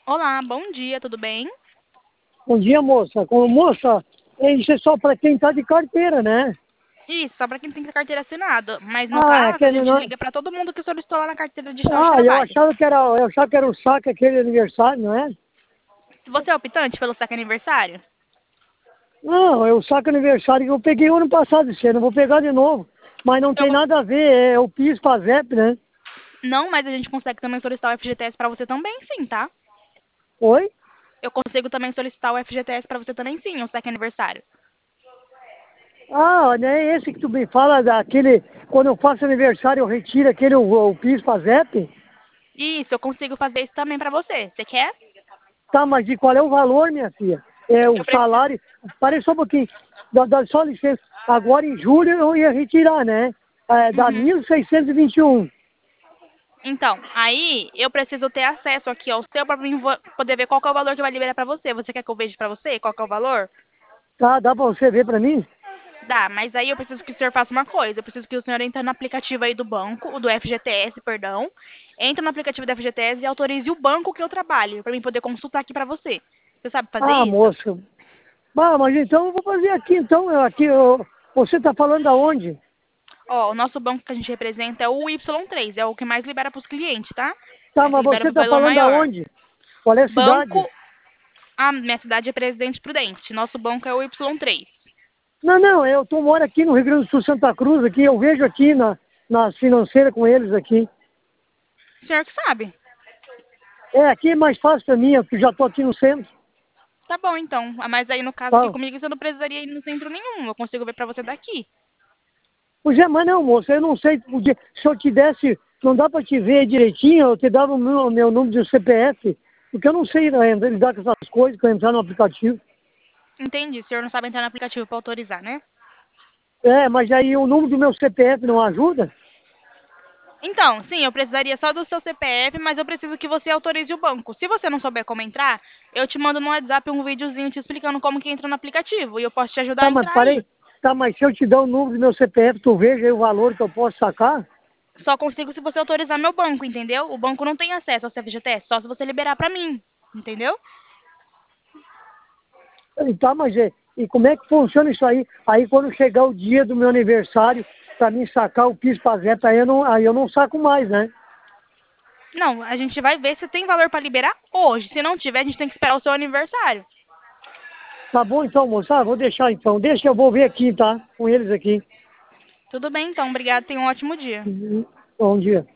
Olá, bom dia, tudo bem? Bom dia, moça. Moça, isso é só para quem está de carteira, né? Isso, só para quem tem carteira assinada. Mas no Ah, é caso, a aquele gente não. liga para todo mundo que solicitou lá na carteira de de Ah, trabalho. eu achava que era o saque aquele aniversário, não é? Você é optante pelo saque aniversário? Não, é o saque aniversário que eu peguei ano passado, esse ano. Eu vou pegar de novo. Mas não Eu tem con- nada a ver, é o PIS, PASEP, né? Não, mas a gente consegue também solicitar o FGTS para você também, sim, tá? Oi? Eu consigo também solicitar o FGTS para você também, sim, o saque aniversário. Ah, né? Esse que tu me fala daquele. Quando eu faço aniversário, eu retiro aquele, o PIS, PASEP. Isso, eu consigo fazer isso também para você. Você quer? Tá, mas de qual é o valor, minha filha? É o Eu preciso. salário. Parei só um pouquinho. Dá só licença. Agora em julho eu ia retirar, né? É, dá Uhum. 1.621. Então, aí eu preciso ter acesso aqui ao seu para mim poder ver qual que é o valor que vai liberar para você. Você quer que eu veja para você qual que é o valor? Tá, dá pra você ver pra mim? Dá, mas aí eu preciso que o senhor faça uma coisa. Eu preciso que o senhor entre no aplicativo aí do banco, o do FGTS, perdão. Entre no aplicativo do FGTS e autorize o banco que eu trabalho, para mim poder consultar aqui para você. Você sabe fazer Ah, isso? moça. Ah, mas então eu vou fazer aqui, então. Você tá falando aonde? Ó, o nosso banco que a gente representa é o Y3, é o que mais libera para os clientes, tá? Tá, É que mas libera você o tá valor falando maior. aonde? Qual é a cidade? Banco, a minha cidade é Presidente Prudente. Nosso banco é o Y3. Não, não, eu moro aqui no Rio Grande do Sul, Santa Cruz, aqui. Eu vejo aqui na financeira com eles aqui. O senhor que sabe. É, aqui é mais fácil pra mim, eu que já tô aqui no centro. Tá bom, então. Ah, mas aí no caso aqui Tá. comigo você não precisaria ir no centro nenhum. Eu consigo ver para você daqui. Pois é, mas não, moço, eu não sei, se eu te desse, não dá para te ver direitinho, eu te dava o meu número de CPF, porque eu não sei lidar com essas coisas, para entrar no aplicativo. Entendi. O senhor não sabe entrar no aplicativo para autorizar, né? É, mas aí o número do meu CPF não ajuda? Então, sim, eu precisaria só do seu CPF, mas eu preciso que você autorize o banco. Se você não souber como entrar, eu te mando no WhatsApp um videozinho te explicando como que entra no aplicativo e eu posso te ajudar a Tá, mas entrar aí. parei, tá, mas se eu te dar o número do meu CPF, tu veja aí o valor que eu posso sacar? Só consigo se você autorizar meu banco, entendeu? O banco não tem acesso ao FGTS, só se você liberar pra mim, entendeu? Tá, e como é que funciona isso aí? Aí quando chegar o dia do meu aniversário, para mim sacar o PIS PASEP, aí eu não saco mais, né? Não, a gente vai ver se tem valor pra liberar hoje. Se não tiver, a gente tem que esperar o seu aniversário. Tá bom então, moça, vou deixar então. Deixa, eu vou ver aqui, tá? Com eles aqui. Tudo bem, então. Obrigada. Tenha um ótimo dia. Uhum. Bom dia.